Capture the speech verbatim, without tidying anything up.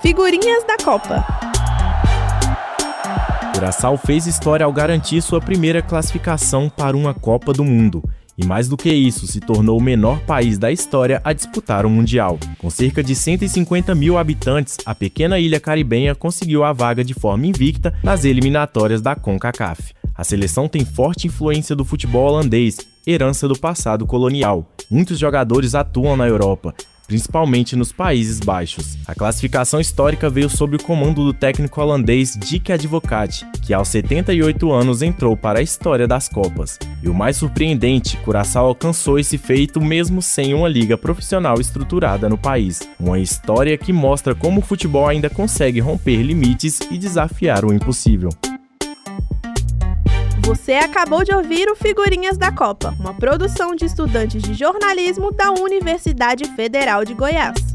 Figurinhas da Copa. Curaçao fez história ao garantir sua primeira classificação para uma Copa do Mundo. E mais do que isso, se tornou o menor país da história a disputar o Mundial. Com cerca de cento e cinquenta mil habitantes, a pequena ilha caribenha conseguiu a vaga de forma invicta nas eliminatórias da CONCACAF. A seleção tem forte influência do futebol holandês, herança do passado colonial. Muitos jogadores atuam na Europa, principalmente nos Países Baixos. A classificação histórica veio sob o comando do técnico holandês Dick Advocaat, que aos setenta e oito anos entrou para a história das Copas. E o mais surpreendente, Curaçao alcançou esse feito mesmo sem uma liga profissional estruturada no país. Uma história que mostra como o futebol ainda consegue romper limites e desafiar o impossível. Você acabou de ouvir o Figurinhas da Copa, uma produção de estudantes de jornalismo da Universidade Federal de Goiás.